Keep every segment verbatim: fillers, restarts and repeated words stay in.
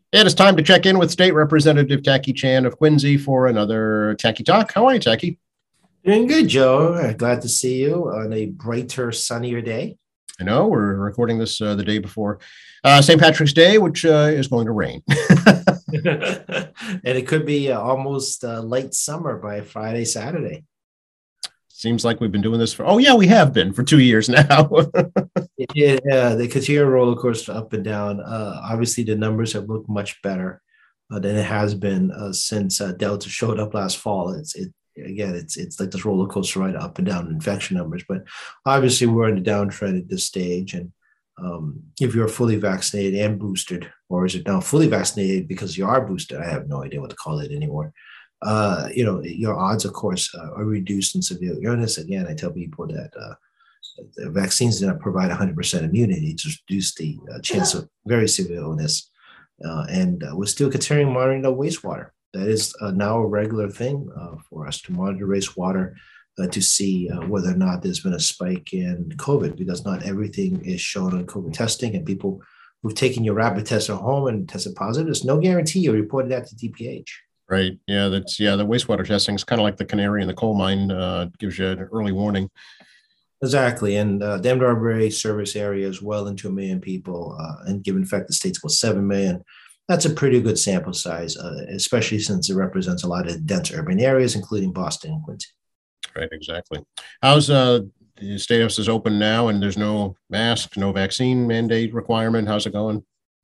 It is time to check in with State Representative Tacky Chan of Quincy for another Tacky Talk. How are you, Tacky? Doing good, Joe. Uh, Glad to see you on a brighter, sunnier day. I know we're recording this uh, the day before uh, Saint Patrick's Day, which uh, is going to rain. And it could be uh, almost uh, late summer by Friday, Saturday. Seems like we've been doing this for, oh, yeah, we have been for two years now. Yeah, the continue roller coaster up and down. Uh, obviously, the numbers have looked much better uh, than it has been uh, since uh, Delta showed up last fall. It's it again, it's it's like this roller coaster ride up and down in infection numbers. But obviously, we're in a downtrend at this stage. And um, if you're fully vaccinated and boosted, or is it now fully vaccinated because you are boosted? I have no idea what to call it anymore. Uh, you know, your odds, of course, uh, are reduced in severe illness. Again, I tell people that. Uh, The vaccines do not provide one hundred percent immunity to reduce the uh, chance of very severe illness. Uh, and uh, we're still continuing monitoring the wastewater. That is uh, now a regular thing uh, for us to monitor wastewater uh, to see uh, whether or not there's been a spike in COVID, because not everything is shown on COVID testing. And people who've taken your rapid test at home and tested positive, there's no guarantee you reported that to D P H. Right. Yeah, that's yeah. The wastewater testing is kind of like the canary in the coal mine. Uh, gives you an early warning. Exactly. And uh, the Denver service area is well into a million people. Uh, and given the fact the state's about seven million, that's a pretty good sample size, uh, especially since it represents a lot of dense urban areas, including Boston and Quincy. Right. Exactly. How's uh, the state house is open now and there's no mask, no vaccine mandate requirement? How's it going?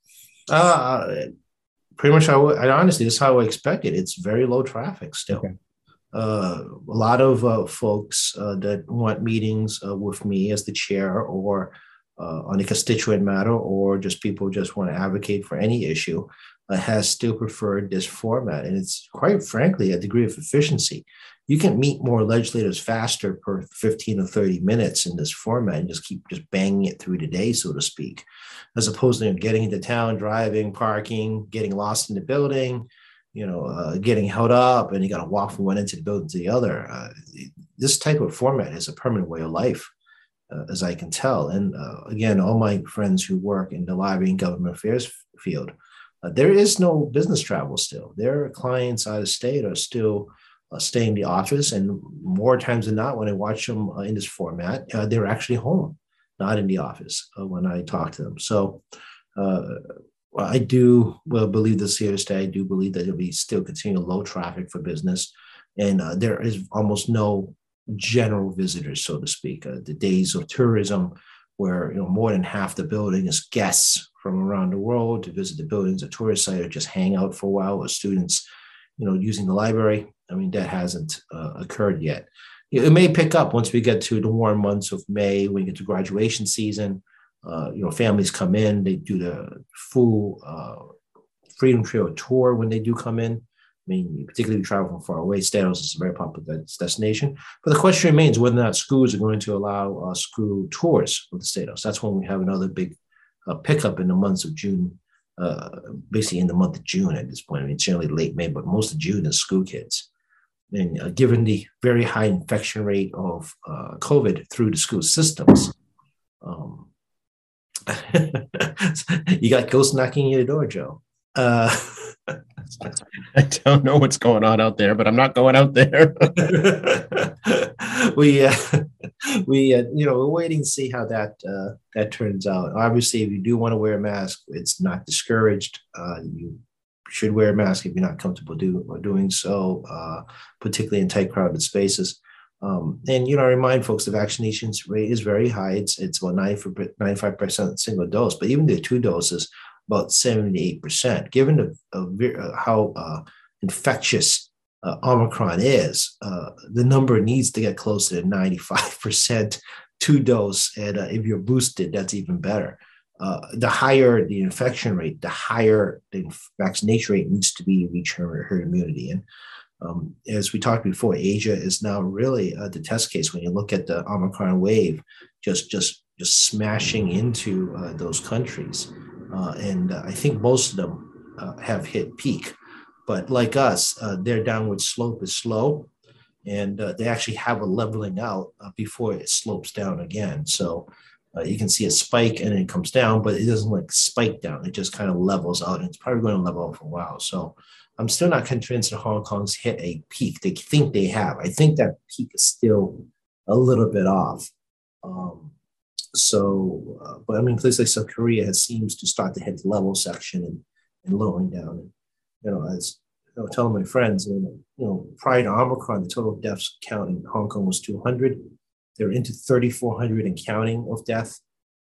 Uh, pretty much how I honestly, this is how I expect it. It's very low traffic still. Okay. Uh, a lot of uh, folks uh, that want meetings uh, with me as the chair, or uh, on a constituent matter, or just people just want to advocate for any issue, uh, has still preferred this format. And it's quite frankly a degree of efficiency. You can meet more legislators faster per fifteen or thirty minutes in this format and just keep just banging it through the day, so to speak, as opposed to getting into town, driving, parking, getting lost in the building, you know, uh, getting held up, and you got to walk from one end of the building to the other. Uh, this type of format is a permanent way of life, uh, as I can tell. And uh, again, all my friends who work in the lobbying and government affairs field, uh, there is no business travel still. Their clients out of state are still uh, staying in the office. And more times than not, when I watch them uh, in this format, uh, they're actually home, not in the office uh, when I talk to them. So, uh, Well, I do well, believe this here to stay. I do believe that it'll be still continue low traffic for business. And uh, there is almost no general visitors, so to speak. Uh, the days of tourism where, you know, more than half the building is guests from around the world to visit the buildings, a tourist site, or just hang out for a while, or students, you know, using the library. I mean, that hasn't uh, occurred yet. It may pick up once we get to the warm months of May, when we get to graduation season. Uh, you know, families come in, they do the full uh, Freedom Trail tour when they do come in. I mean, particularly if you travel from far away, State House is a very popular destination. But the question remains whether or not schools are going to allow uh, school tours of the State House. That's when we have another big uh, pickup in the months of June, uh, basically in the month of June at this point. I mean, it's generally late May, but most of June is school kids. And uh, given the very high infection rate of uh, COVID through the school systems, um, you got ghosts knocking at your door, Joe. Uh, I don't know what's going on out there, but I'm not going out there. we, uh, we, uh, you know, we're waiting to see how that uh, that turns out. Obviously, if you do want to wear a mask, it's not discouraged. Uh, you should wear a mask if you're not comfortable do, doing so, uh, particularly in tight, crowded spaces. Um, and, you know, I remind folks the vaccination rate is very high. It's it's about ninety-five percent single dose, but even the two doses, about seventy-eight percent. Given the, uh, how uh, infectious uh, Omicron is, uh, the number needs to get closer to ninety-five percent two dose. And uh, if you're boosted, that's even better. Uh, the higher the infection rate, the higher the vaccination rate needs to be to reach herd, herd immunity. And Um, as we talked before, Asia is now really uh, the test case when you look at the Omicron wave, just just just smashing into uh, those countries. Uh, and uh, I think most of them uh, have hit peak. But like us, uh, their downward slope is slow, and uh, they actually have a leveling out uh, before it slopes down again. So Uh, you can see a spike and then it comes down, but it doesn't like spike down. It just kind of levels out, and it's probably going to level out for a while. So I'm still not convinced that Hong Kong's hit a peak. They think they have. I think that peak is still a little bit off. Um, so, uh, but I mean, places like South Korea has seems to start to hit the level section and, and lowering down. And, you know, as I was telling my friends, you know, you know, prior to Omicron, the total deaths count in Hong Kong was two hundred. They're into thirty-four hundred and counting of death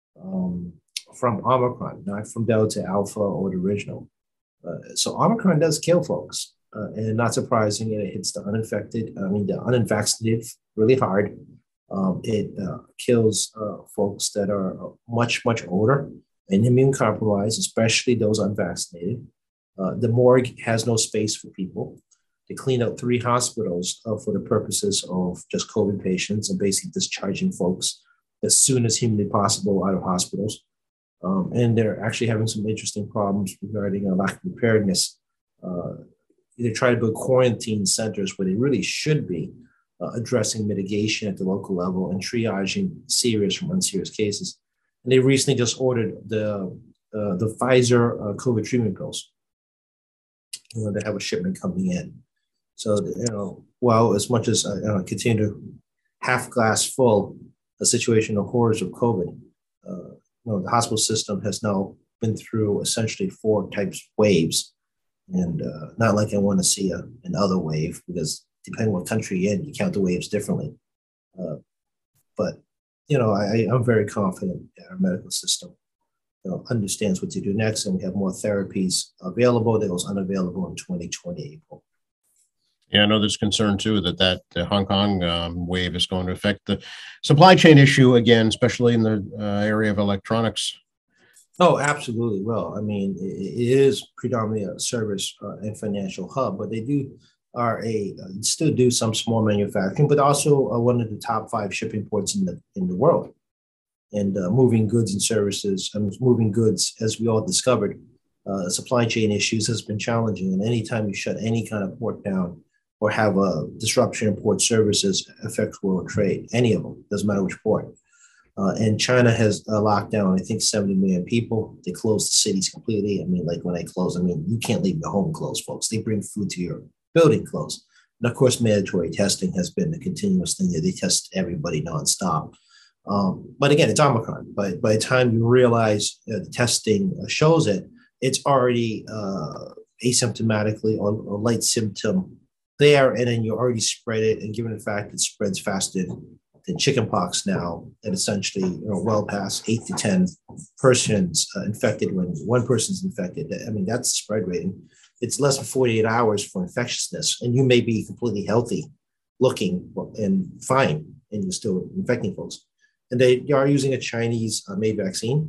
um, from Omicron, not from Delta, Alpha, or the original. Uh, so Omicron does kill folks, uh, and not surprising, it hits the uninfected, I mean, the unvaccinated really hard. Um, it uh, kills uh, folks that are much, much older and immune compromised, especially those unvaccinated. Uh, the morgue has no space for people. They cleaned out three hospitals uh, for the purposes of just COVID patients and basically discharging folks as soon as humanly possible out of hospitals. Um, and they're actually having some interesting problems regarding a lack of preparedness. Uh, they try to build quarantine centers where they really should be uh, addressing mitigation at the local level and triaging serious from unserious cases. And they recently just ordered the uh, the Pfizer uh, COVID treatment pills. You know, they have a shipment coming in. So, you know, well, as much as I uh, continue to half glass full, a situation of horrors of COVID, uh, you know, the hospital system has now been through essentially four types of waves. And uh, not like I want to see a, another wave, because depending on what country you're in, you count the waves differently. Uh, but, you know, I, I'm very confident that our medical system, you know, understands what to do next, and we have more therapies available that was unavailable in twenty twenty April. Yeah, I know there's concern too that that uh, Hong Kong um, wave is going to affect the supply chain issue again, especially in the uh, area of electronics. Oh, absolutely. Well, I mean, it, it is predominantly a service uh, and financial hub, but they do are a uh, still do some small manufacturing, but also uh, one of the top five shipping ports in the in the world. And uh, moving goods and services, and moving goods, as we all discovered, uh, supply chain issues has been challenging. And anytime you shut any kind of port down or have a disruption in port services, affects world trade, any of them, doesn't matter which port. Uh, and China has uh, locked down, I think, seventy million people. They closed the cities completely. I mean, like when I close, I mean, you can't leave your home closed, folks. They bring food to your building closed. And of course, mandatory testing has been a continuous thing that they test everybody nonstop. Um, but again, it's Omicron. But by the time you realize uh, the testing uh, shows it, it's already uh, asymptomatically or, or light symptom there, and then you already spread it. And given the fact it spreads faster than chickenpox now, and essentially, you know, well past eight to ten persons uh, infected when one person's infected. I mean, that's the spread rate. It's less than forty-eight hours for infectiousness, and you may be completely healthy, looking and fine, and you're still infecting folks. And they are using a Chinese uh, made vaccine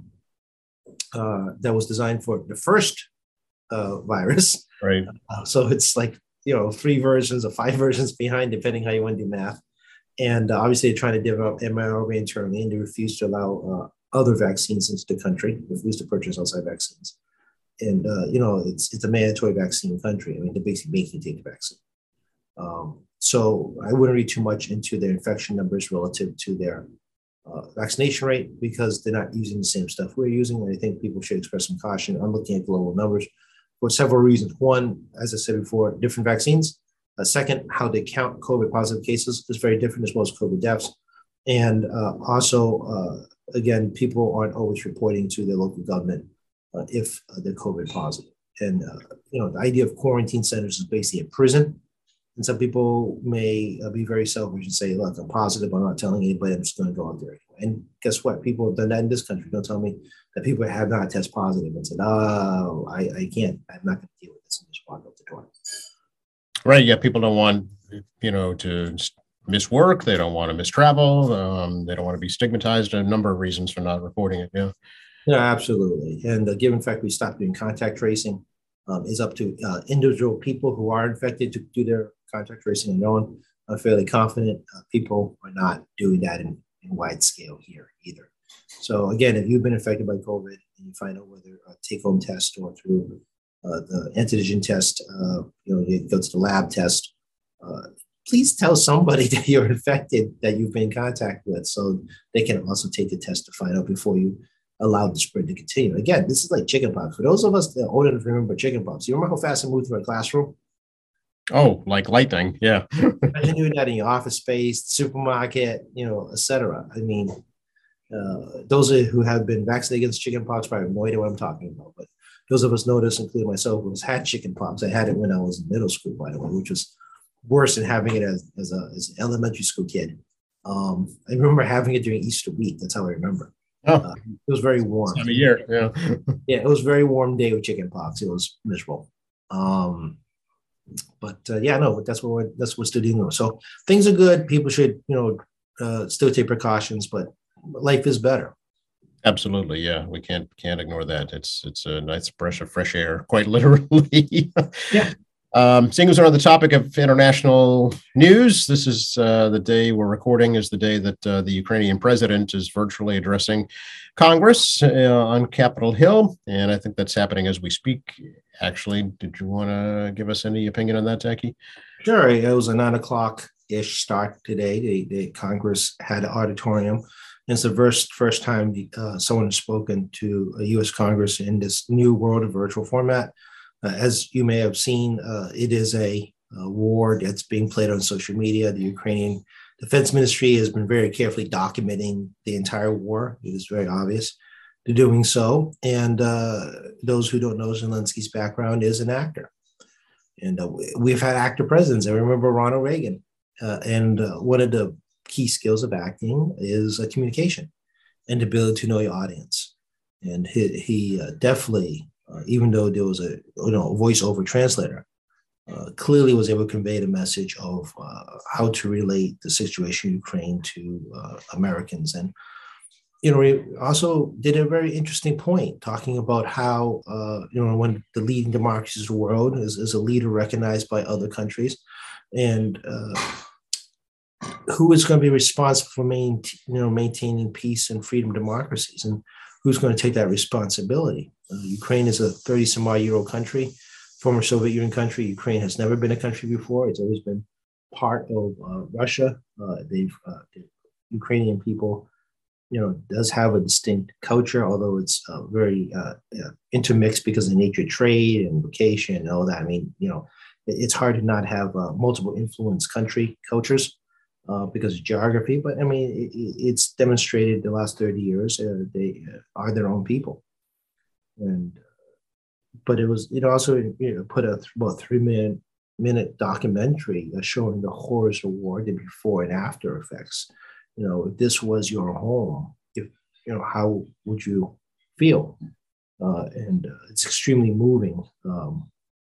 uh, that was designed for the first uh, virus. Right. Uh, so it's like, you know, three versions or five versions behind, depending how you want to do math. And uh, obviously, they're trying to develop mRNA internally, and they refuse to allow uh, other vaccines into the country. They refuse to purchase outside vaccines. And, uh, you know, it's it's a mandatory vaccine country. I mean, they're basically making you take the vaccine. Um, so I wouldn't read too much into their infection numbers relative to their uh, vaccination rate, because they're not using the same stuff we're using. And I think people should express some caution. I'm looking at global numbers for several reasons. One, as I said before, different vaccines. Uh, second, how they count COVID positive cases is very different, as well as COVID deaths. And uh, also, uh, again, people aren't always reporting to their local government uh, if uh, they're COVID positive. And, uh, you know, the idea of quarantine centers is basically a prison. And some people may uh, be very selfish and say, look, I'm positive, I'm not telling anybody, I'm just going to go out there anyway. And guess what? People have done that in this country. Don't tell me that people have not tested positive and said, oh, I, I can't, I'm not going to deal with this, and just walk out the door. Right. Yeah. People don't want, you know, to miss work. They don't want to miss travel. Um, they don't want to be stigmatized. A number of reasons for not reporting it. Yeah. Yeah, absolutely. And uh, given the fact we stopped doing contact tracing, um, is up to uh, individual people who are infected to do their contact tracing and known. I'm fairly confident uh, people are not doing that in, in wide scale here either. So again, if you've been infected by COVID and you find out whether a take-home test or through uh, the antigen test, uh, you know, you go to the lab test, uh, please tell somebody that you're infected, that you've been in contact with, so they can also take the test to find out before you allow the spread to continue. Again, this is like chickenpox. For those of us that are old enough to remember chickenpox, you remember how fast it moved through a classroom? Oh, like lightning. Yeah. Imagine doing that in your office space, supermarket, you know, et cetera. I mean, uh, those who have been vaccinated against chickenpox probably have no idea what I'm talking about. But those of us know this, including myself, who has had chickenpox. I had it when I was in middle school, by the way, which was worse than having it as, as, a, as an elementary school kid. Um, I remember having it during Easter week. That's how I remember. Oh, uh, it was very warm. Time of year. Yeah. Yeah, it was a very warm day with chickenpox. It was miserable. Um, but uh, yeah, no, that's what we're, that's what's doing. So things are good. People should, you know, uh, still take precautions, but life is better. Absolutely. Yeah. We can't, can't ignore that. It's, it's a nice breath of fresh air, quite literally. Yeah. Um, seeing as we're on the topic of international news, this is uh, the day we're recording is the day that uh, the Ukrainian president is virtually addressing Congress uh, on Capitol Hill. And I think that's happening as we speak. Actually, did you want to give us any opinion on that, Jackie? Sure. It was a nine o'clock-ish start today. The, the Congress had an auditorium. And it's the first, first time uh, someone has spoken to a U S Congress in this new world of virtual format. Uh, as you may have seen, uh, it is a, a war that's being played on social media. The Ukrainian Defense Ministry has been very carefully documenting the entire war. It is very obvious they're doing so. And uh, those who don't know Zelensky's background is an actor. And uh, we've had actor presidents. I remember Ronald Reagan. Uh, and uh, one of the key skills of acting is uh, communication and the ability to know your audience. And he, he uh, definitely... Uh, even though there was a you know voiceover translator, uh, clearly was able to convey the message of uh, how to relate the situation in Ukraine to uh, Americans. And, you know, he also did a very interesting point talking about how, uh, you know, when the leading democracies of the world is, is a leader recognized by other countries, and uh, who is going to be responsible for main, you know, maintaining peace and freedom democracies, and who's going to take that responsibility. Uh, Ukraine is a thirty some odd year old country, former Soviet Union country. Ukraine has never been a country before. It's always been part of uh, Russia. Uh, they've uh, the Ukrainian people, you know, does have a distinct culture, although it's uh, very uh, uh, intermixed because of the nature of trade and vocation and all that. I mean, you know, it, it's hard to not have uh, multiple influence country cultures. Uh, because of geography, but I mean, it, it's demonstrated the last thirty years uh, they uh, are their own people, and but it was it also you know, put a th- about three minute minute documentary uh, showing the horrors of war, the before and after effects. You know, if this was your home, if you know, how would you feel? Uh, and uh, it's extremely moving. Um,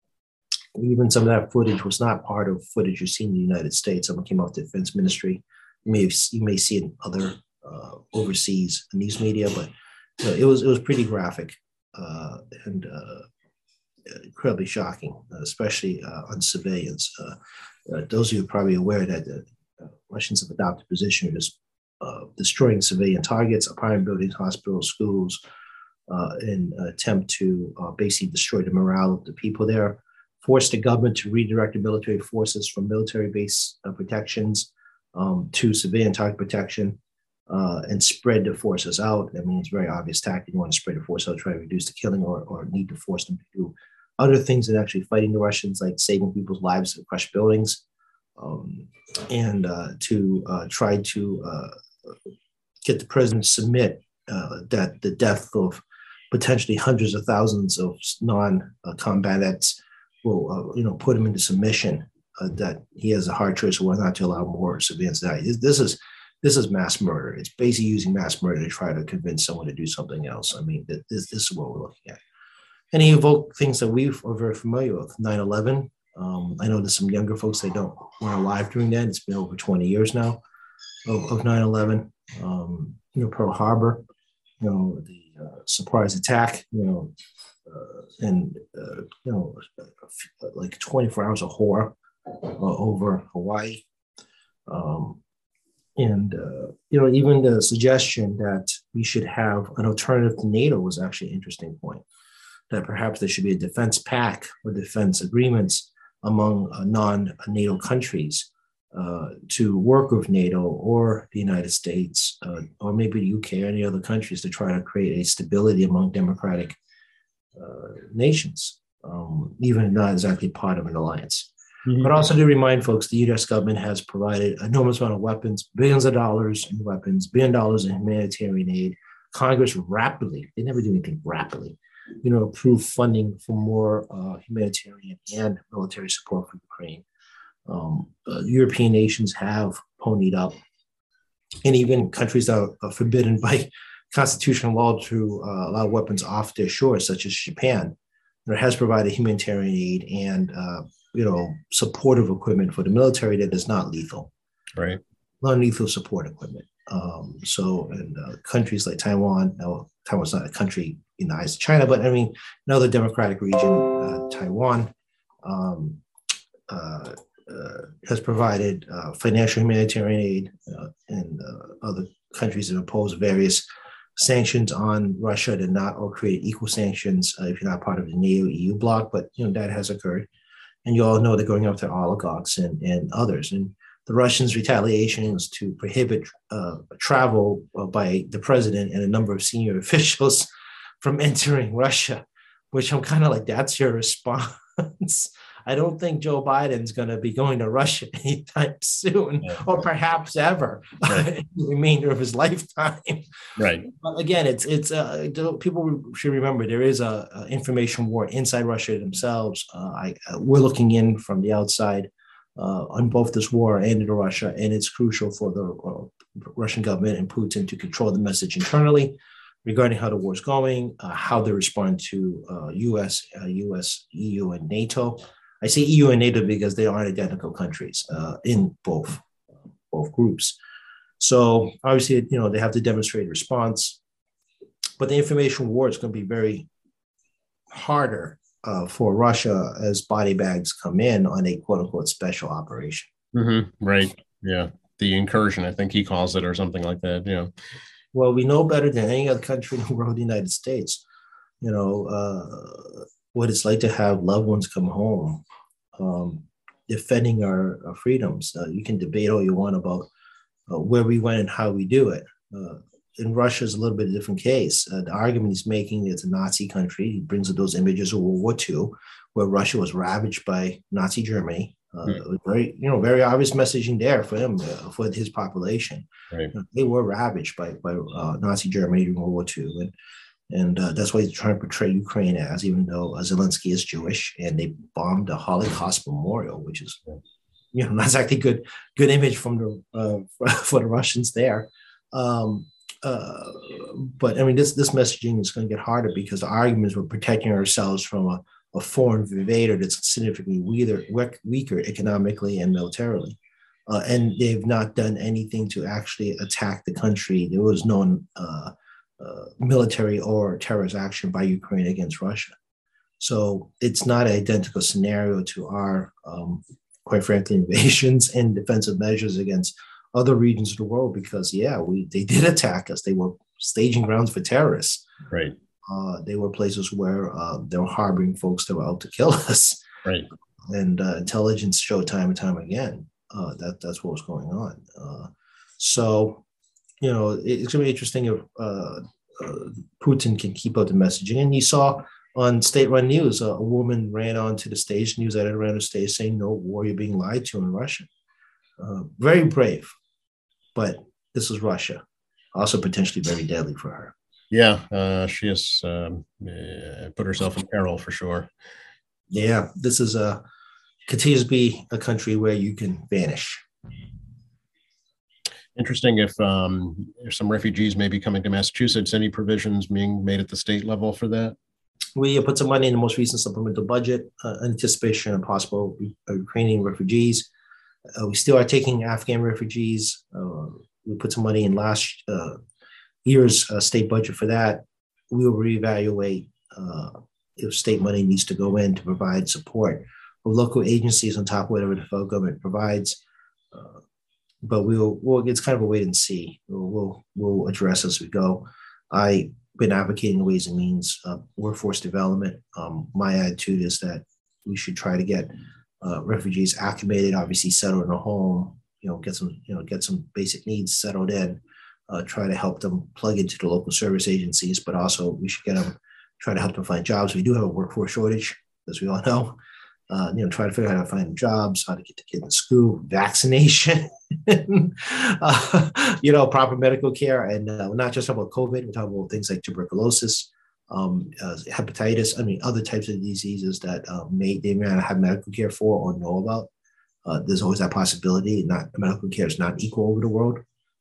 Even some of that footage was not part of footage you see in the United States. Someone came off the Defense Ministry. You may have, you may see it in other uh, overseas news media, but you know, it was it was pretty graphic uh, and uh, incredibly shocking, especially uh, on civilians. Uh, uh, those of you are probably aware that the uh, Russians have adopted a position of just uh, destroying civilian targets, apartment buildings, hospitals, schools, uh, in an attempt to uh, basically destroy the morale of the people there. Forced the government to redirect the military forces from military base uh, protections um, to civilian target protection uh, and spread the forces out. I mean, it's a very obvious tactic. You want to spread the force out, try to reduce the killing, or, or need to force them to do other things than actually fighting the Russians, like saving people's lives and crush buildings, um, and uh, to uh, try to uh, get the president to submit uh, that the death of potentially hundreds of thousands of non-combatants will, uh, you know, put him into submission. Uh, that he has a hard choice of whether or not to allow more civilians to die. This is this is mass murder. It's basically using mass murder to try to convince someone to do something else. I mean, this this is what we're looking at. And he evoked things that we are very familiar with. nine eleven. Um, I know there's some younger folks that don't weren't alive during that. It's been over twenty years now of, of nine eleven. Um, you know, Pearl Harbor. You know, the uh, surprise attack. You know. Uh, and uh, you know, like twenty-four hours of horror uh, over Hawaii, um, and uh, you know, even the suggestion that we should have an alternative to NATO was actually an interesting point. That perhaps there should be a defense pact or defense agreements among uh, non-NATO countries uh, to work with NATO or the United States, uh, or maybe the U K or any other countries to try to create a stability among democratic uh, nations, um, even not exactly part of an alliance. Mm-hmm. But also to remind folks, the U S government has provided an enormous amount of weapons, billions of dollars in weapons, billion dollars in humanitarian aid. Congress rapidly, they never do anything rapidly, you know, approved funding for more uh, humanitarian and military support for Ukraine. Um, uh, European nations have ponied up, and even countries that are, are forbidden by constitutional law to uh, allow weapons off their shores, such as Japan, that has provided humanitarian aid and uh, you know supportive equipment for the military that is not lethal, right? Non-lethal support equipment. Um, so, in uh, countries like Taiwan, now Taiwan's not a country in the eyes of China, but I mean, another democratic region, uh, Taiwan. Um, uh, Uh, has provided uh, financial humanitarian aid, uh, and uh, other countries have imposed various sanctions on Russia to not or create equal sanctions uh, if you're not part of the NATO E U bloc. But you know that has occurred, and you all know they're going after oligarchs and, and others. And the Russians' retaliation is to prohibit uh, travel uh, by the president and a number of senior officials from entering Russia, which I'm kind of like, that's your response. I don't think Joe Biden's going to be going to Russia anytime soon, yeah. or perhaps ever, right. in the remainder of his lifetime. Right. But again, it's it's uh, people should remember there is a, a information war inside Russia themselves. Uh, I uh, we're looking in from the outside uh, on both this war and into Russia, and it's crucial for the uh, Russian government and Putin to control the message internally regarding how the war is going, uh, how they respond to uh, U S, uh, U S, E U, and NATO. I say E U and NATO because they aren't identical countries uh, in both both groups. So obviously, you know, they have to demonstrate a response, but the information war is going to be very harder uh, for Russia as body bags come in on a quote unquote special operation. Mm-hmm. Right. Yeah. The incursion, I think he calls it, or something like that. Yeah. Well, we know better than any other country in the world, the United States, you know, uh, what it's like to have loved ones come home, um, defending our, our freedoms. Uh, you can debate all you want about uh, where we went and how we do it. Uh, in Russia is a little bit of a different case. Uh, the argument he's making is a Nazi country. He brings up those images of World War Two, where Russia was ravaged by Nazi Germany. Uh, mm. It was very, you know, very obvious messaging there for him, uh, for his population. Right. You know, they were ravaged by by uh, Nazi Germany during World War Two, and and uh, that's why he's trying to portray Ukraine as, even though uh, Zelensky is Jewish, and they bombed a Holocaust memorial, which is, you know, not exactly good good image from the uh, for the Russians there. Um, uh, but I mean, this this messaging is going to get harder because the arguments were protecting ourselves from a, a foreign invader that's significantly weaker, weaker economically and militarily. Uh, and they've not done anything to actually attack the country. There was no uh, uh, military or terrorist action by Ukraine against Russia. So it's not an identical scenario to our, um, quite frankly, invasions and defensive measures against other regions of the world, because, yeah, we they did attack us. They were staging grounds for terrorists. Right. Uh, they were places where uh, they were harboring folks that were out to kill us. Right. And uh, intelligence showed time and time again uh, that that's what was going on. Uh, so, you know, it's going to be interesting if uh, uh, Putin can keep up the messaging. And you saw on state-run news, uh, a woman ran onto the stage, news editor ran on the stage saying, "No war, you're being lied to in Russia." Uh, very brave, but this is Russia. Also potentially very deadly for her. Yeah, uh, she has um, uh, put herself in peril for sure. Yeah, this is a continues to be a country where you can vanish. Interesting if, um, if some refugees may be coming to Massachusetts, any provisions being made at the state level for that? We put some money in the most recent supplemental budget, uh, anticipation of possible Ukrainian refugees. Uh, we still are taking Afghan refugees. Uh, we put some money in last uh, year's uh, state budget for that. We will reevaluate uh, if state money needs to go in to provide support of local agencies on top of whatever the federal government provides. Uh, but we'll, we'll, it's kind of a wait and see. We'll, we'll, we'll address as we go. I've been advocating ways and means of workforce development. Um, my attitude is that we should try to get uh, refugees acclimated, obviously settled in a home, you know, get some, you know, get some basic needs settled in, uh, try to help them plug into the local service agencies, but also we should get them, try to help them find jobs. We do have a workforce shortage, as we all know. Uh, you know, try to figure out how to find jobs, how to get the kid to school, vaccination, uh, you know, proper medical care. And uh, we're not just talking about COVID, we're talking about things like tuberculosis, um, uh, hepatitis, I mean, other types of diseases that uh, may, they may not have medical care for or know about. Uh, there's always that possibility. Not medical care is not equal over the world.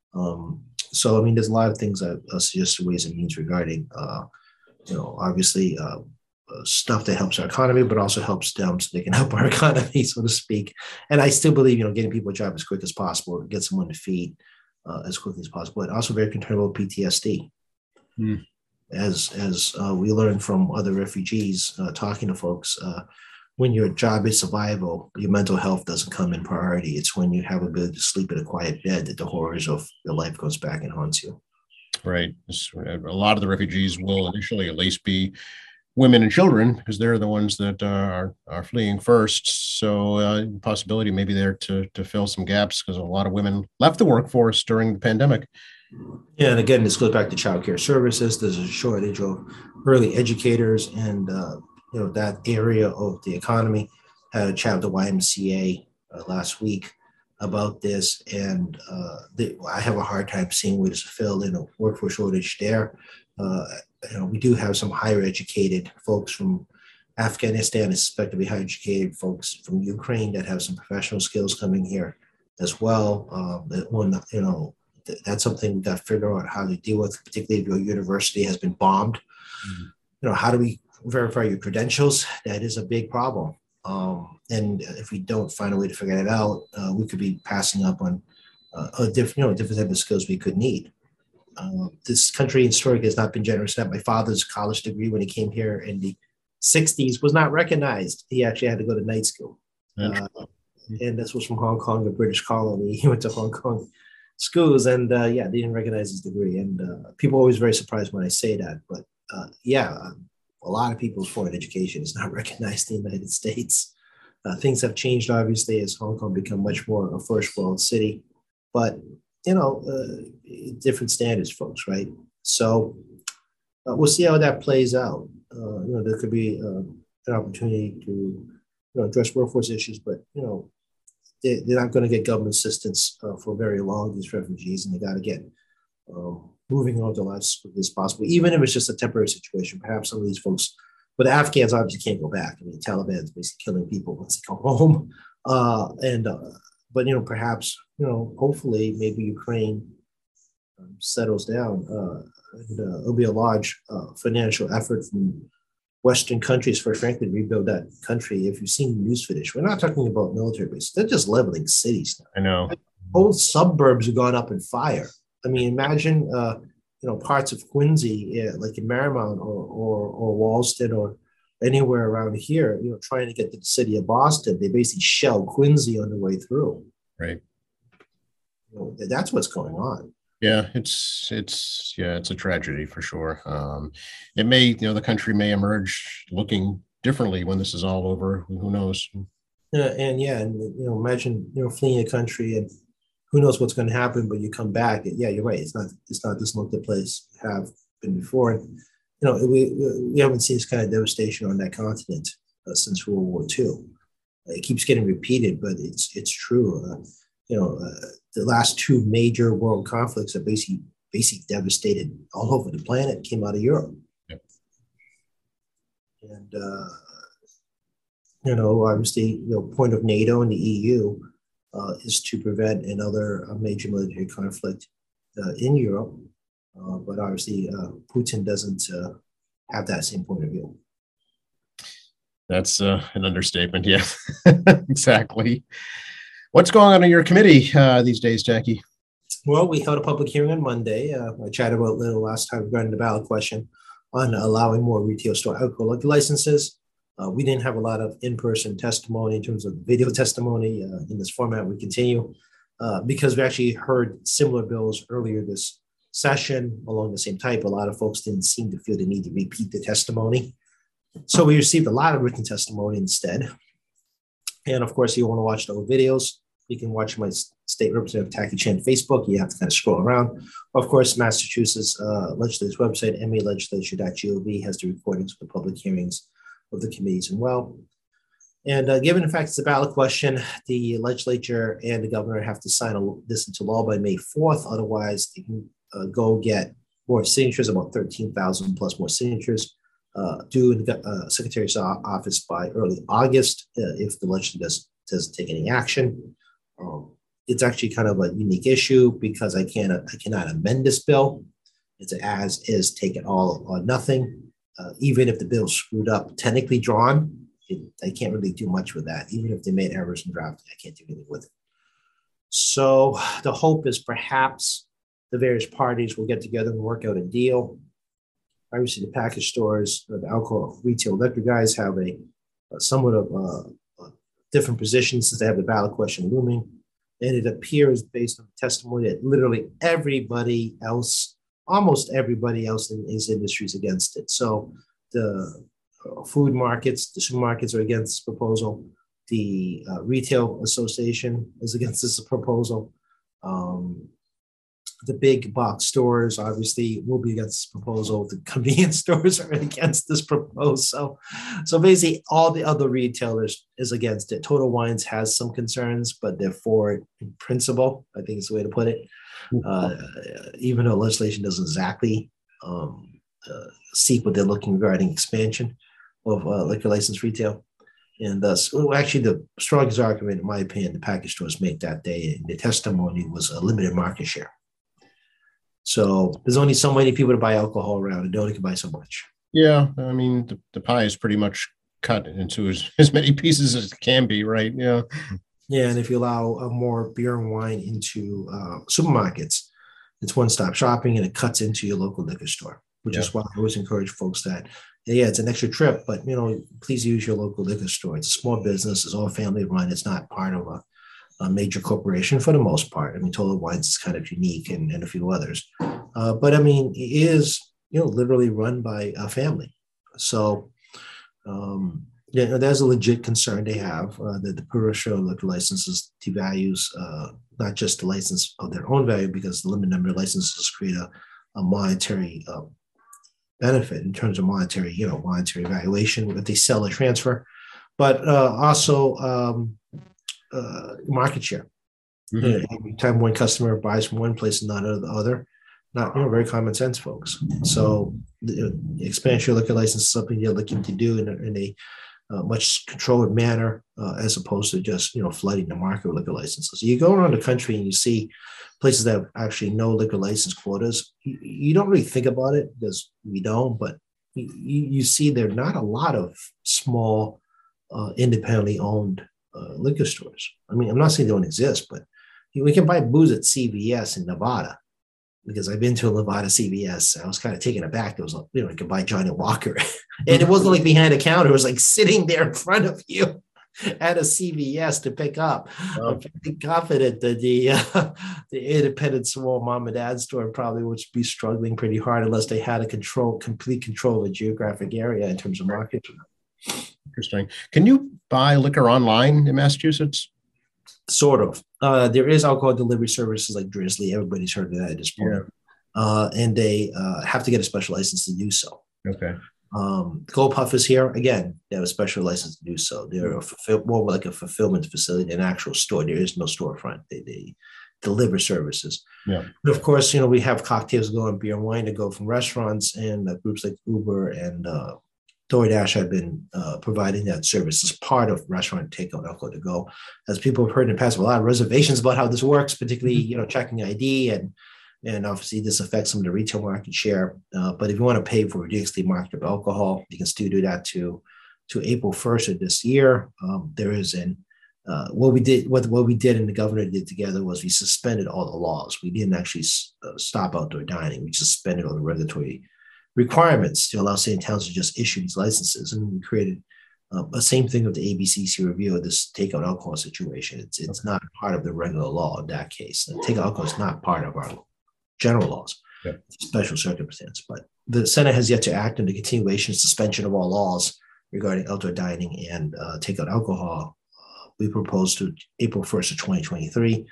Um, so, I mean, there's a lot of things that uh, suggest ways and means regarding, uh, you know, obviously, uh, Uh, stuff that helps our economy, but also helps them so they can help our economy, so to speak. And I still believe, you know, getting people a job as quick as possible, get someone to feed uh, as quickly as possible. And also very concerned about P T S D. Mm. As as uh, we learned from other refugees uh, talking to folks, uh, when your job is survival, your mental health doesn't come in priority. It's when you have a ability to sleep in a quiet bed that the horrors of your life goes back and haunts you. Right. A lot of the refugees will initially at least be women and children, because they're the ones that uh, are are fleeing first. So uh, possibility maybe there to to fill some gaps, because a lot of women left the workforce during the pandemic. Yeah, and again, this goes back to child care services. There's a shortage of early educators, and uh, you know, that area of the economy. Had a chat with the Y M C A uh, last week about this, and uh, the, I have a hard time seeing ways to fill in a workforce shortage there. Uh, you know, we do have some higher educated folks from Afghanistan, especially higher educated folks from Ukraine that have some professional skills coming here as well. Um, that one, you know, th- that's something we got to figure out how to deal with, particularly if your university has been bombed. Mm-hmm. You know, how do we verify your credentials? That is a big problem. Um, and if we don't find a way to figure that out, uh, we could be passing up on uh, a different, you know, different type of skills we could need. Uh, this country historically has not been generous. That my father's college degree when he came here in the sixties was not recognized. He actually had to go to night school. Uh, and this was from Hong Kong, the British colony. He went to Hong Kong schools, and uh, yeah, they didn't recognize his degree. And uh, people are always very surprised when I say that. But uh, yeah, a lot of people's foreign education is not recognized in the United States. Uh, things have changed, obviously, as Hong Kong become much more a first world city. But you know, uh, different standards, folks, right? So uh, we'll see how that plays out. Uh, you know, there could be uh, an opportunity to, you know, address workforce issues, but, you know, they, they're not going to get government assistance uh, for very long, these refugees, and they got to get um, moving on to lives as quickly as possible, even if it's just a temporary situation. Perhaps some of these folks, but the Afghans obviously can't go back. I mean, the Taliban is basically killing people once they come home. Uh, and, uh, but, you know, perhaps, you know, hopefully maybe Ukraine um, settles down. Uh, and uh, it'll be a large uh, financial effort from Western countries for, frankly, to rebuild that country. If you've seen the news footage, we're not talking about military bases. They're just leveling cities now. I know. Like, whole suburbs have gone up in fire. I mean, imagine, uh, you know, parts of Quincy, yeah, like in Marymount or, or, or Walston or anywhere around here, you know, trying to get to the city of Boston. They basically shell Quincy on the way through. Right. You know, that's what's going on. Yeah, it's it's yeah, it's a tragedy for sure. Um, it may, you know, the country may emerge looking differently when this is all over. Who knows? Yeah, and yeah, and you know, imagine, you know, fleeing a country and who knows what's going to happen, but you come back. And, yeah, you're right. It's not it's not this looked at place have been before. And, you know, we we haven't seen this kind of devastation on that continent uh, since World War Two. Uh, it keeps getting repeated, but it's it's true. Uh, you know, uh, the last two major world conflicts that basically basically devastated all over the planet came out of Europe. Yep. And uh, you know, obviously, the point of NATO and the E U uh, is to prevent another uh, major military conflict uh, in Europe. Uh, but obviously, uh, Putin doesn't uh, have that same point of view. That's uh, an understatement. Yeah, exactly. What's going on in your committee uh, these days, Jackie? Well, we held a public hearing on Monday. Uh, I chatted about a little last time regarding the ballot question on allowing more retail store alcohol licenses. Uh, we didn't have a lot of in-person testimony in terms of video testimony uh, in this format. We continue uh, because we actually heard similar bills earlier this session along the same type. A lot of folks didn't seem to feel the need to repeat the testimony. So we received a lot of written testimony instead. And of course, you want to watch the old videos, you can watch my State Representative Taki Chen Facebook. You have to kind of scroll around. Of course, Massachusetts uh, legislature's website, m a legislature dot gov, has the recordings of the public hearings of the committees as well. And uh, given the fact it's a ballot question, the legislature and the governor have to sign a, this into law by May fourth. Otherwise, they can uh, go get more signatures, about thirteen thousand plus more signatures, uh, due in the uh, Secretary's office by early August uh, if the legislature does, doesn't take any action. Um, it's actually kind of a unique issue because I can't, I cannot amend this bill. It's an as is, take it all or nothing. Uh, even if the bill's screwed up, technically drawn, It, I can't really do much with that. Even if they made errors in drafting, I can't do anything with it. So the hope is perhaps the various parties will get together and work out a deal. Obviously, the package stores, the alcohol retail liquor guys have a, a somewhat of a, a different position since they have the ballot question looming. And it appears based on the testimony that literally everybody else, almost everybody else in his industry is against it. So the food markets, the supermarkets are against this proposal. The uh, retail association is against this proposal. Um, the big box stores obviously will be against this proposal. The convenience stores are against this proposal. So, so basically all the other retailers is against it. Total Wines has some concerns, but they're for it in principle, I think is the way to put it. Uh, even though legislation doesn't exactly um, uh, seek what they're looking regarding expansion of uh, liquor license retail. And thus, well, actually, the strongest argument, in my opinion, the package stores made that day in the testimony was a limited market share. So there's only so many people to buy alcohol around, and they only can buy so much. Yeah, I mean, the, the pie is pretty much cut into as, as many pieces as it can be, right? Yeah. Yeah, and if you allow uh, more beer and wine into uh, supermarkets, it's one-stop shopping, and it cuts into your local liquor store, which yeah. is why I always encourage folks that, yeah, it's an extra trip, but, you know, please use your local liquor store. It's a small business. It's all family run. It's not part of a, a major corporation for the most part. I mean, Total Wines is kind of unique and, and a few others. Uh, but, I mean, it is, you know, literally run by a family. So, um, yeah, that's a legit concern they have, uh, that the provincial liquor licenses devalues uh, not just the license of their own value, because the limited number of licenses create a, a monetary uh, benefit in terms of monetary, you know, monetary valuation if they sell or transfer, but uh, also um, uh, market share. Mm-hmm. You know, every time one customer buys from one place and not out of the other, not, you know, very common sense, folks. So the, the expansion of liquor license is something they're looking to do in a, in a uh, much controlled manner, uh, as opposed to just, you know, flooding the market with liquor licenses. You go around the country and you see places that have actually no liquor license quotas. You, you don't really think about it because we don't, but you, you see there are not a lot of small, uh, independently owned uh, liquor stores. I mean, I'm not saying they don't exist, but we can buy booze at C V S in Nevada, because I've been to a Nevada C V S. I was kind of taken aback. There was, you know, you could buy Johnny Walker. And it wasn't like behind a counter. It was like sitting there in front of you at a C V S to pick up. Wow. I'm pretty confident that the uh, the independent small mom and dad store probably would be struggling pretty hard unless they had a control, complete control of the geographic area in terms of market. Interesting. Can you buy liquor online in Massachusetts? Sort of. Uh, there is alcohol delivery services like Drizzly. Everybody's heard of that at this point. Yeah. Uh, and they uh, have to get a special license to do so. Okay. Um, GoPuff is here. Again, they have a special license to do so. They're a fulfill, more like a fulfillment facility than an actual store. There is no storefront. They, they deliver services. Yeah. But of course, you know, we have cocktails go and beer and wine to go from restaurants, and uh, groups like Uber and uh, DoorDash have been uh, providing that service as part of restaurant takeout alcohol to go. As people have heard in the past, a lot of reservations about how this works, particularly, you know, checking I D, and and obviously this affects some of the retail market share. Uh, but if you want to pay for ridiculously marked up alcohol, you can still do that to to April first of this year. Um, there is an uh, what we did what what we did and the governor did together was we suspended all the laws. We didn't actually uh, stop outdoor dining. We suspended all the regulatory requirements to allow city and towns to just issue these licenses, and we created uh, the same thing with the A B C C review of this takeout alcohol situation. It's it's okay. Not part of the regular law in that case. The takeout alcohol is not part of our general laws. Yeah. It's a special circumstance. But the Senate has yet to act on the continuation suspension of all laws regarding outdoor dining and uh, takeout alcohol. Uh, we proposed to April first of twenty twenty-three.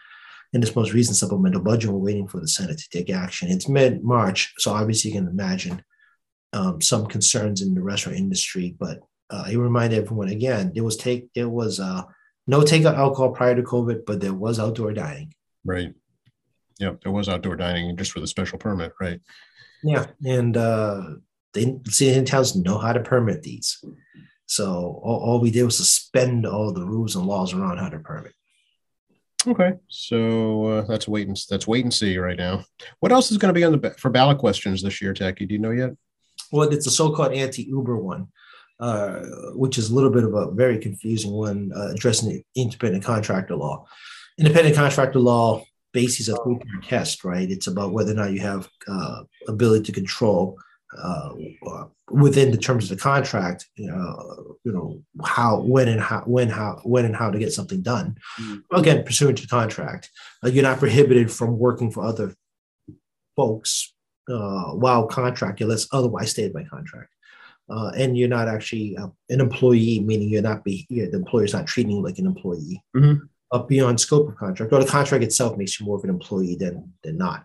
in this most recent supplemental budget, we're waiting for the Senate to take action. It's mid-March, so obviously you can imagine um, some concerns in the restaurant industry. But uh, I remind everyone again, there was take there was uh, no takeout alcohol prior to COVID, but there was outdoor dining. Right. Yeah, there was outdoor dining just with a special permit, right? Yeah, and uh, they city towns know how to permit these. So all, all we did was suspend all the rules and laws around how to permit. Okay, so uh, that's wait and that's wait and see right now. What else is going to be on the for ballot questions this year, Tacky? Do you know yet? Well, it's a so-called anti-Uber one, uh, which is a little bit of a very confusing one, uh, addressing the independent contractor law. Independent contractor law bases a three-part test, right? It's about whether or not you have uh, ability to control uh, within the terms of the contract, uh, you know, how, when, and how, when, how, when, and how to get something done. Mm-hmm. Again, pursuant to the contract, uh, you're not prohibited from working for other folks uh, while contracted, unless otherwise stated by contract. Uh, and you're not actually uh, an employee, meaning you're not be you're, the employer's not treating you like an employee. Mm-hmm. Uh, beyond scope of contract, or the contract itself makes you more of an employee than than not.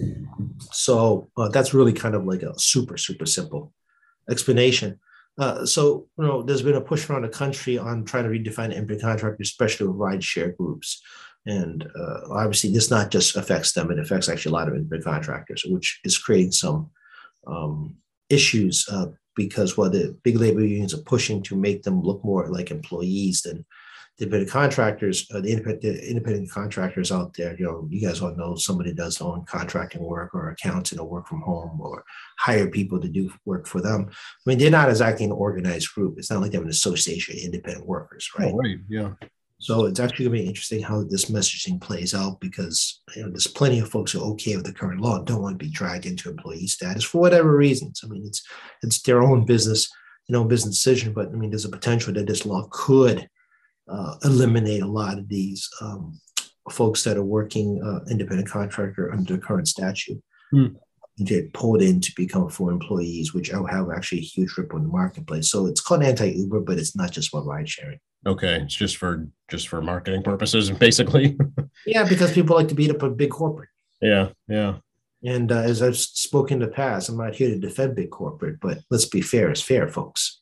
So uh, that's really kind of like a super super simple explanation. Uh, so you know, there's been a push around the country on trying to redefine independent contractors, especially with rideshare groups. And uh, obviously, this not just affects them; it affects actually a lot of independent contractors, which is creating some um, issues uh, because while the big labor unions are pushing to make them look more like employees than the independent contractors, uh, the independent, independent contractors out there, you know, you guys all know somebody does own contracting work or accounting or work from home or hire people to do work for them. I mean, they're not exactly an organized group. It's not like they have an association of independent workers, right? Oh, right. Yeah. So it's actually going to be interesting how this messaging plays out because, you know, there's plenty of folks who are okay with the current law and don't want to be dragged into employee status for whatever reasons. I mean, it's it's their own business, you know, business decision. But I mean, there's a potential that this law could Uh, eliminate a lot of these um, folks that are working uh, independent contractor under the current statute hmm. and get pulled in to become full employees, which will have actually a huge ripple in the marketplace. So it's called anti-Uber, but it's not just about ride sharing. Okay, it's just for just for marketing purposes, basically. Yeah, because people like to beat up a big corporate. Yeah, yeah. And uh, as I've spoken in the past, I'm not here to defend big corporate, but let's be fair is fair, folks.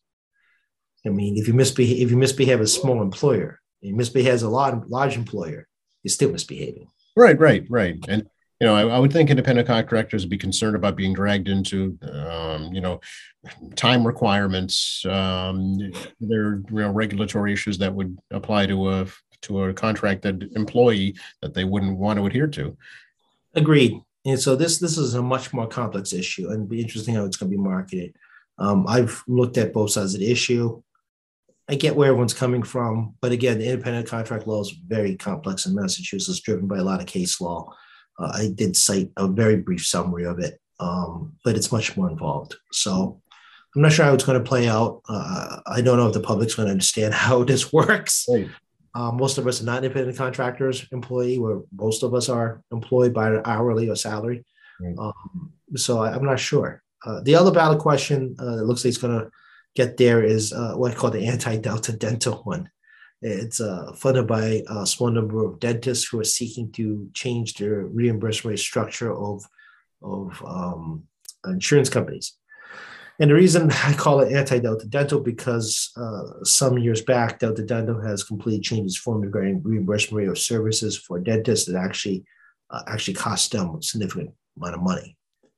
I mean, if you misbehave, if you misbehave as a small employer, you misbehave as a large, large employer, you're still misbehaving. Right, right, right. And, you know, I, I would think independent contractors would be concerned about being dragged into, um, you know, time requirements. Um, there are, you know, regulatory issues that would apply to a to a contracted employee that they wouldn't want to adhere to. Agreed. And so this this is a much more complex issue, and it'd be interesting how it's going to be marketed. Um, I've looked at both sides of the issue. I get where everyone's coming from, but again, the independent contract law is very complex in Massachusetts, driven by a lot of case law. Uh, I did cite a very brief summary of it, um, but it's much more involved. So I'm not sure how it's going to play out. Uh, I don't know if the public's going to understand how this works. Right. Uh, most of us are not independent contractors, employee, where most of us are employed by hourly or salary. Right. Um, so I, I'm not sure. Uh, the other ballot question, uh, it looks like it's going to get there is uh, what I call the anti-Delta dental one. It's uh, funded by a small number of dentists who are seeking to change their reimbursement structure of, of um, insurance companies. And the reason I call it anti-Delta dental because uh, some years back, Delta Dental has completely changed its form regarding reimbursement rate of services for dentists that actually uh, actually cost them a significant amount of money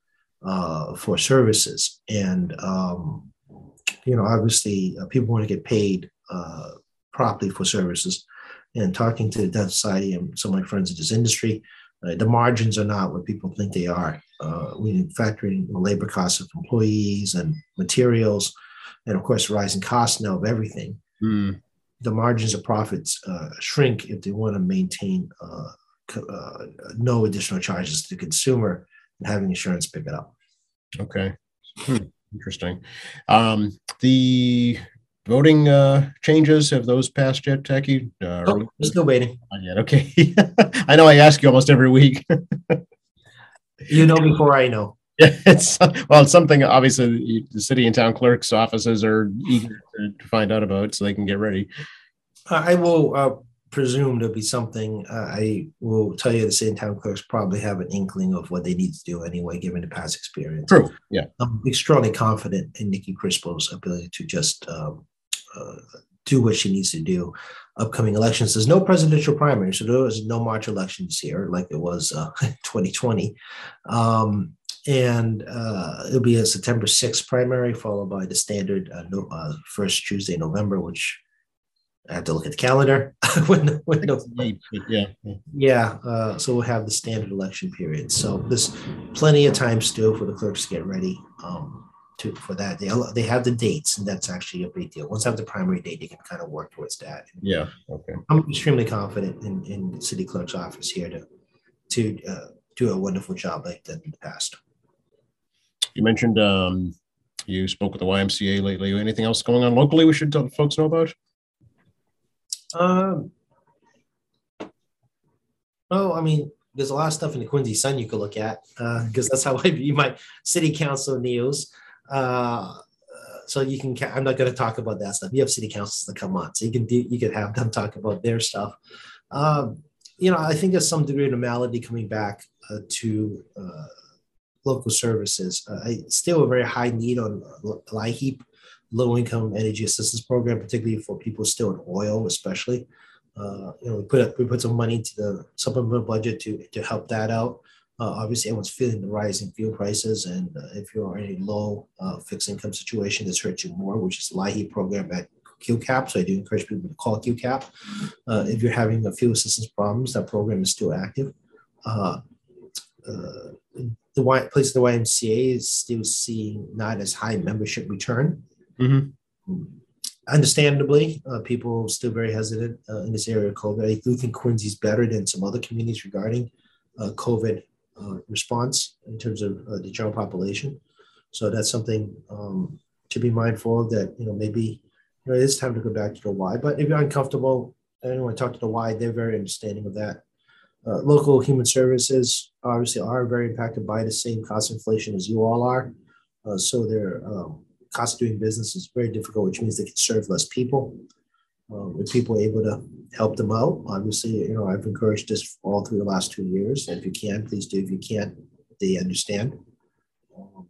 uh, for services. And um, you know, obviously, uh, people want to get paid uh, properly for services. And talking to the Dental Society and some of my friends in this industry, uh, the margins are not what people think they are. Uh, we factor in the labor costs of employees and materials, and of course, rising costs now of everything. Mm. The margins of profits uh, shrink if they want to maintain uh, co- uh, no additional charges to the consumer and having insurance pick it up. Okay. Hmm. Interesting. Um, the voting uh, changes, have those passed yet, Tacky? Uh, oh, we're still waiting. Not yet. Okay. I know I ask you almost every week. You know before I know. Yeah, it's well, it's something obviously the city and town clerk's offices are eager to, to find out about so they can get ready. I will uh, presume there'll be something. Uh, I will tell you the same town clerks probably have an inkling of what they need to do anyway, given the past experience. True. Yeah. I'm extremely confident in Nikki Crispo's ability to just um, uh, do what she needs to do. Upcoming elections, there's no presidential primary, so there was no March elections here like it was uh, twenty twenty. Um, and uh, it'll be a September sixth primary, followed by the standard uh, no, uh, first Tuesday in November, which I have to look at the calendar. when, when no, yeah. Yeah. Uh, so we'll have the standard election period. So there's plenty of time still for the clerks to get ready um, to for that. They they have the dates, and that's actually a big deal. Once they have the primary date, they can kind of work towards that. Yeah. Okay. I'm extremely confident in, in the city clerk's office here to to uh, do a wonderful job like that in the past. You mentioned um, you spoke with the Y M C A lately. Anything else going on locally we should tell folks know about? Um, oh, I mean, there's a lot of stuff in the Quincy Sun you could look at because uh, that's how I view my city council news. Uh, so you can, I'm not going to talk about that stuff. You have city councils that come on, so you can do, you can have them talk about their stuff. Um, you know, I think there's some degree of normality coming back uh, to uh, local services. Uh, I still a very high need on L I H E P, low income energy assistance program, particularly for people still in oil, especially. Uh, you know, we put up, we put some money into the supplemental budget to to help that out. Uh, obviously, everyone's feeling the rising fuel prices, and uh, if you're in a low uh, fixed income situation, this hurts you more, which is the L I H E P program at Q CAP. So I do encourage people to call Q CAP. Uh, if you're having a fuel assistance problems, that program is still active. Uh, uh, the y, place of the Y M C A is still seeing not as high membership return. Mm-hmm. Understandably, uh, people are still very hesitant uh, in this area of COVID. I do think Quincy's better than some other communities regarding uh, COVID uh, response in terms of uh, the general population. So that's something um, to be mindful of, that, you know, maybe you know, it is time to go back to the Y. But if you're uncomfortable, and when I talk to the Y, they're very understanding of that. Uh, local human services obviously are very impacted by the same cost inflation as you all are. Uh, so their um, cost of doing business is very difficult, which means they can serve less people. Uh, with people able to help them out, obviously, you know, I've encouraged this all through the last two years. And if you can, please do. If you can't, they understand. Um,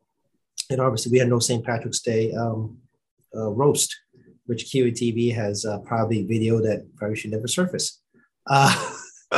and obviously, we had no Saint Patrick's Day um, uh, roast, which Kiwi T V has uh, probably video that probably should never surface. Uh,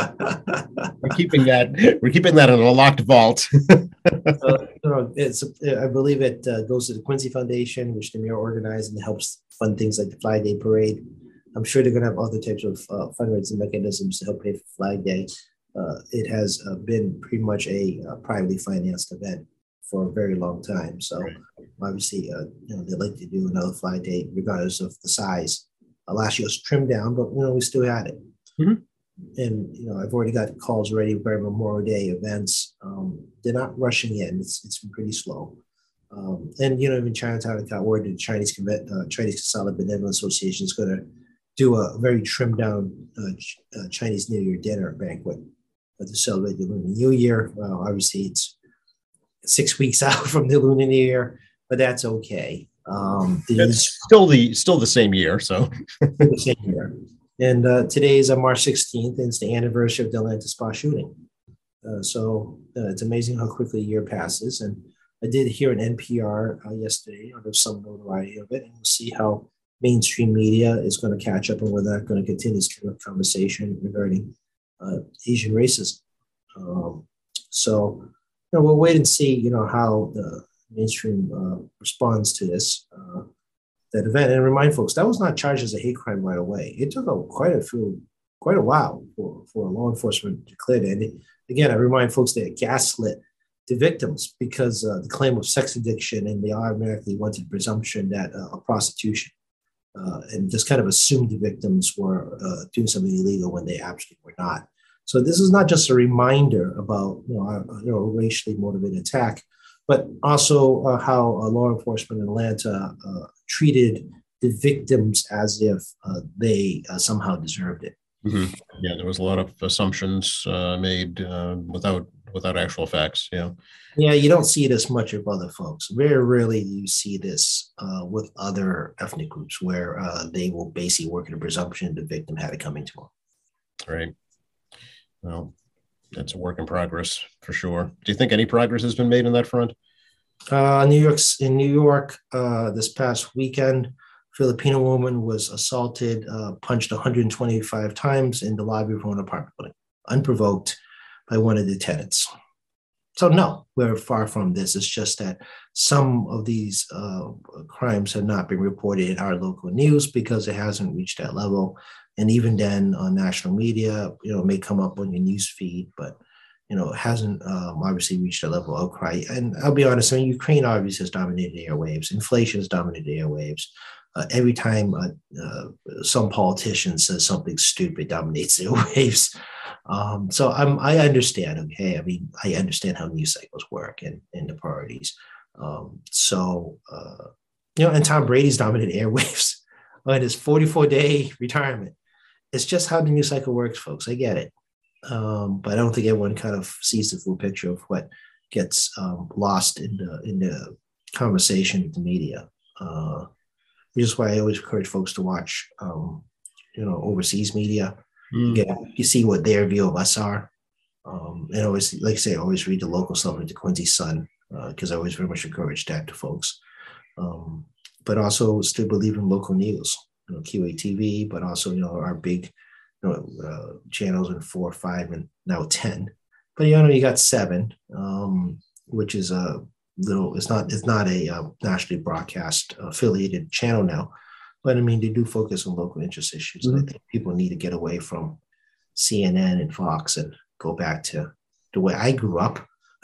we're keeping that. We're keeping that in a locked vault. uh, you know, it's. I believe it uh, goes to the Quincy Foundation, which the mayor organized and helps fund things like the Flag Day Parade. I'm sure they're going to have other types of uh, fundraising mechanisms to help pay for Flag Day. Uh, it has uh, been pretty much a, a privately financed event for a very long time. So right. obviously, uh, you know, they'd like to do another Flag Day, regardless of the size. Uh, last year was trimmed down, but you know, we still had it. Mm-hmm. And, you know, I've already got calls already for Memorial Day events. Um, they're not rushing in. It's It's been pretty slow. Um, and, you know, in Chinatown, I got word that the Chinese, uh, Chinese Consolidated Benevolent Association is going to do a very trimmed down uh, ch- uh, Chinese New Year dinner banquet uh, to celebrate the Lunar New Year. Well, obviously, it's six weeks out from the Lunar New Year, but that's okay. Um, it's still the still the same year, so the same year. And uh, today is uh, March sixteenth, and it's the anniversary of the Atlanta Spa shooting. Uh, so uh, it's amazing how quickly a year passes. And I did hear an N P R uh, yesterday, or there's some notoriety of it, and we'll see how mainstream media is going to catch up and whether they're going to continue this conversation regarding uh, Asian racism. Um, so you know, we'll wait and see, you know, how the mainstream uh, responds to this. Uh, that event, and remind folks that was not charged as a hate crime right away. It took a, quite a few, quite a while for, for law enforcement to declare it. And again, I remind folks that it gaslit the victims because uh, the claim of sex addiction, and they automatically went to the presumption that uh, prostitution, uh, and just kind of assumed the victims were uh, doing something illegal when they absolutely were not. So this is not just a reminder about, you know, a, you know, a racially motivated attack, but also uh, how uh, law enforcement in Atlanta uh, treated the victims as if uh, they uh, somehow deserved it. Mhm. Yeah, there was a lot of assumptions uh, made uh, without without actual facts. Yeah. Yeah, you don't see it as much with other folks. Very rarely do you see this uh, with other ethnic groups where uh, they will basically work in the presumption the victim had it coming to them. Right. Well, it's a work in progress for sure. Do you think any progress has been made on that front? Uh, New York's in New York uh, this past weekend, Filipino woman was assaulted, uh, punched one hundred twenty-five times in the lobby of her own apartment building, unprovoked by one of the tenants. So no, we're far from this. It's just that some of these uh, crimes have not been reported in our local news because it hasn't reached that level. And even then, on national media, you know, it may come up on your news feed, but you know, it hasn't um, obviously reached that level of outcry. And I'll be honest, I mean, Ukraine obviously has dominated the airwaves. Inflation has dominated the airwaves. Uh, every time uh, uh, some politician says something stupid, dominates the airwaves. Um, so I'm, I understand. Okay, I mean, I understand how news cycles work and, and the priorities. Um, so uh, you know, and Tom Brady's dominated airwaves on his forty-four day retirement. It's just how the news cycle works, folks. I get it, um, but I don't think everyone kind of sees the full picture of what gets um, lost in the in the conversation with the media. Uh, which is why I always encourage folks to watch, um, you know, overseas media. Mm. Again, you see what their view of us are. Um, and always, like I say, I always read the local stuff like the Quincy Sun, because uh, I always very much encourage that to folks. Um, but also still believe in local news, you know, Q A T V, but also, you know, our big, you know, uh, channels in four, five, and now ten. But, you know, you got seven, um, which is a little, it's not, it's not a uh, nationally broadcast affiliated channel now. But I mean, they do focus on local interest issues. Mm-hmm. And I think people need to get away from C N N and Fox and go back to the way I grew up.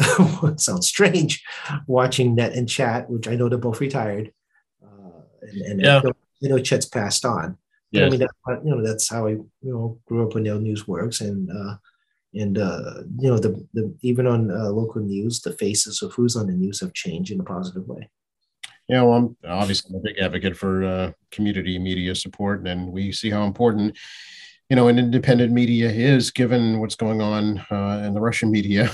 It sounds strange, watching Net and Chat, which I know they're both retired. Uh, and and yeah. I feel, you know, Chet's passed on. But yes. I mean, that, you know, that's how I, you know, grew up when L News works. And, uh, and uh, you know, the, the even on uh, local news, the faces of who's on the news have changed in a positive way. Yeah, well, I'm obviously a big advocate for uh, community media support, and we see how important, you know, an independent media is, given what's going on uh, in the Russian media.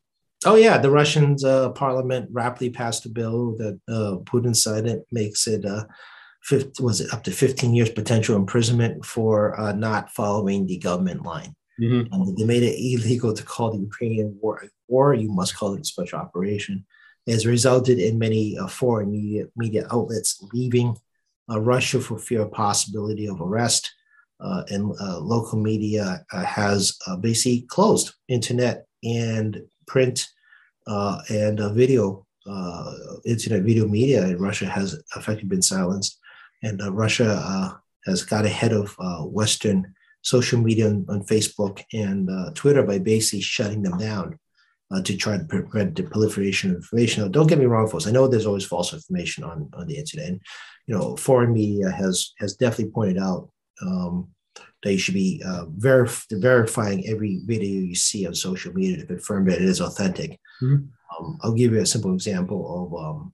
Oh yeah, the Russians uh, parliament rapidly passed a bill that uh, Putin signed. It makes it uh, fifty, was it up to fifteen years potential imprisonment for uh, not following the government line. Mm-hmm. Um, they made it illegal to call the Ukrainian war a war. You must call it a special operation. It has resulted in many uh, foreign media, media outlets leaving uh, Russia for fear of possibility of arrest. Uh, and uh, local media uh, has uh, basically closed internet and print uh, and uh, video, uh, internet video media in Russia has effectively been silenced. And uh, Russia uh, has got ahead of uh, Western social media on, on Facebook and uh, Twitter by basically shutting them down. Uh, to try to prevent the proliferation of information. Now, don't get me wrong, folks. I know there's always false information on, on the internet. And, you know, foreign media has has definitely pointed out um, that you should be uh, verif- verifying every video you see on social media to confirm that it is authentic. Mm-hmm. Um, I'll give you a simple example of um,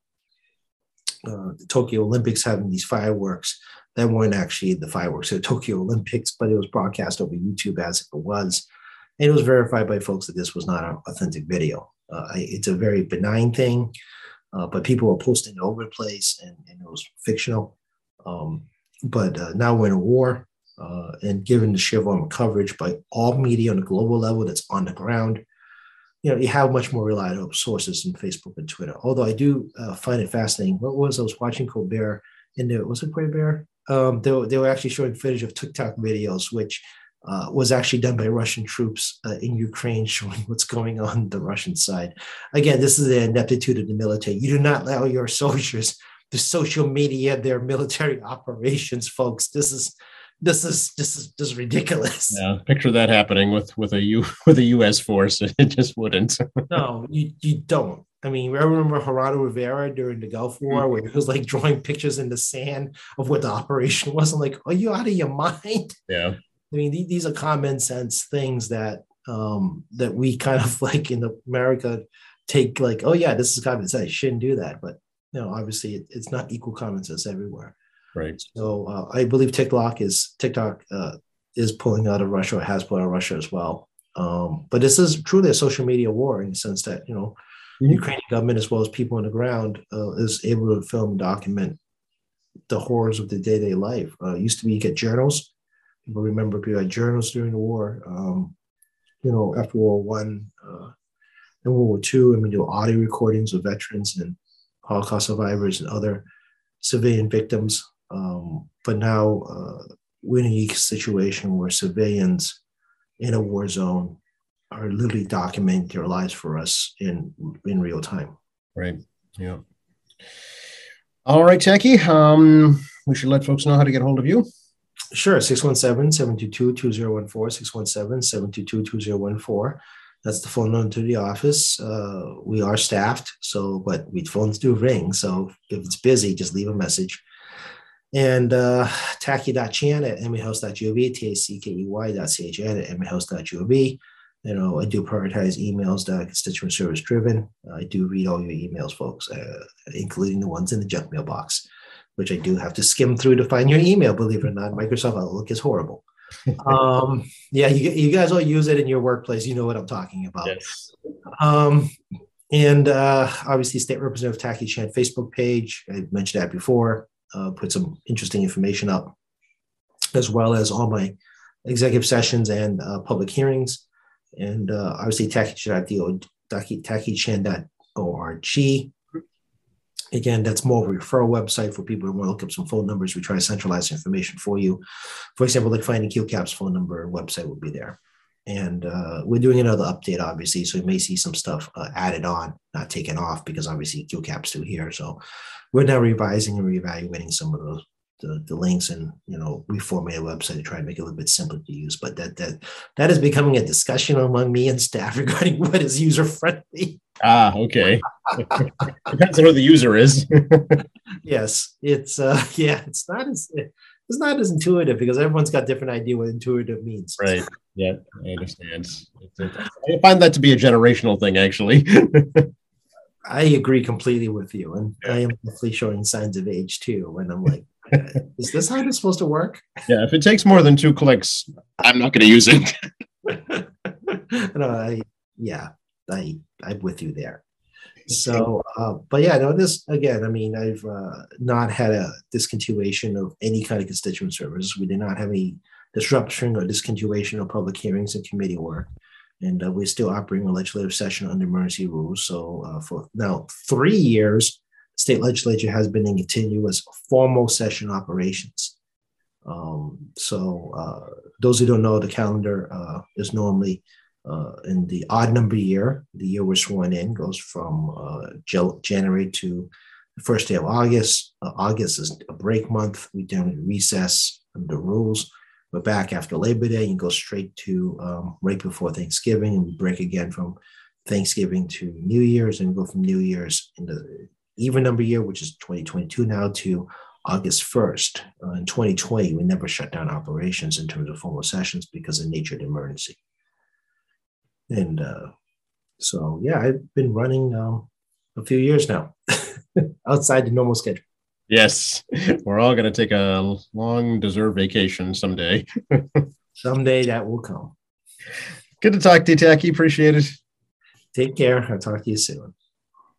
uh, the Tokyo Olympics having these fireworks. That weren't actually the fireworks at Tokyo Olympics, but it was broadcast over YouTube as if it was. And it was verified by folks that this was not an authentic video. Uh, it's a very benign thing, uh, but people were posting it over the place, and, and it was fictional. Um, but uh, now we're in a war, uh, and given the sheer volume of coverage by all media on a global level that's on the ground, you know, you have much more reliable sources than Facebook and Twitter. Although I do uh, find it fascinating. What was I was watching Colbert, and there was it Colbert? Um, they, were, they were actually showing footage of TikTok videos, which Uh, was actually done by Russian troops uh, in Ukraine, showing what's going on the Russian side. Again, this is the ineptitude of the military. You do not allow your soldiers to social media their military operations, folks. This is this is this is just ridiculous. Yeah, picture that happening with with a U with a U S force. It just wouldn't. No, you you don't. I mean, I remember Gerardo Rivera during the Gulf War, where he was like drawing pictures in the sand of what the operation was. I'm like, are you out of your mind? Yeah. I mean, these are common sense things that um, that we kind of like in America take like, oh yeah, this is common sense. You shouldn't do that, but you know, obviously, it, it's not equal common sense everywhere. Right. So uh, I believe TikTok is TikTok uh, is pulling out of Russia or has pulled out of Russia as well. Um, but this is truly a social media war in the sense that, you know, mm-hmm. the Ukrainian government, as well as people on the ground, uh, is able to film and document the horrors of the day-to-day life. Uh, it used to be you get journals. People remember people had journals during the war. Um, you know, after World War One uh, and World War Two, I mean, there were audio recordings of veterans and Holocaust survivors and other civilian victims. Um, but now uh, we're in a unique situation where civilians in a war zone are literally documenting their lives for us in in real time. Right. Yeah. All right, Tacky. Um, we should let folks know how to get a hold of you. Sure. six one seven, seven two two, two zero one four, six one seven, seven two two, two zero one four. That's the phone number to the office. Uh, we are staffed, so, but we phones do ring. So if it's busy, just leave a message. And uh, tacky.chan at emihouse.gov, T A C K E Y dot C H N at emihouse.gov. You know, I do prioritize emails that are constituent service driven. I do read all your emails, folks, uh, including the ones in the junk mailbox, which I do have to skim through to find your email. Believe it or not, Microsoft Outlook is horrible. um, yeah, you, you guys all use it in your workplace. You know what I'm talking about. Yes. Um, and uh, obviously, State Representative Tacky Chan Facebook page. I mentioned that before. Uh, put some interesting information up, as well as all my executive sessions and uh, public hearings. And uh, obviously, tacky chan dot org. Again, that's more of a referral website for people who want to look up some phone numbers. We try to centralize information for you. For example, like finding Q CAP's phone number and website will be there. And uh, we're doing another update, obviously, so you may see some stuff uh, added on, not taken off, because obviously Q CAP's still here. So we're now revising and reevaluating some of those the, the links and, you know, reformatting the website to try and make it a little bit simpler to use. But that that that is becoming a discussion among me and staff regarding what is user friendly. Ah, okay. Depends on who the user is. Yes, it's uh, yeah, it's not as it's not as intuitive because everyone's got different idea what intuitive means. Right. Yeah, I understand. It's a, I find that to be a generational thing, actually. I agree completely with you, and yeah. I am definitely showing signs of age too. When I'm like, is this how it's supposed to work? Yeah, if it takes more than two clicks, I'm not going to use it. no, I yeah, I I'm with you there. So, uh, but yeah, no, this again. I mean, I've uh, not had a discontinuation of any kind of constituent services. We did not have any disruption or discontinuation of public hearings and committee work. And uh, we're still operating a legislative session under emergency rules. So uh, for now three years, the state legislature has been in continuous formal session operations. Um, so uh, those who don't know, the calendar uh, is normally uh, in the odd number year. The year we're sworn in goes from uh, January to the first day of August. Uh, August is a break month. We generally recess under rules. We're back after Labor Day and go straight to um, right before Thanksgiving, and we break again from Thanksgiving to New Year's, and go from New Year's in the even number year, which is twenty twenty-two now, to August first. Uh, in twenty twenty, we never shut down operations in terms of formal sessions because of the nature of the emergency. And uh, so, yeah, I've been running um, a few years now outside the normal schedule. Yes, we're all going to take a long deserved vacation someday. Someday that will come. Good to talk to you, Tacky. Appreciate it. Take care. I'll talk to you soon.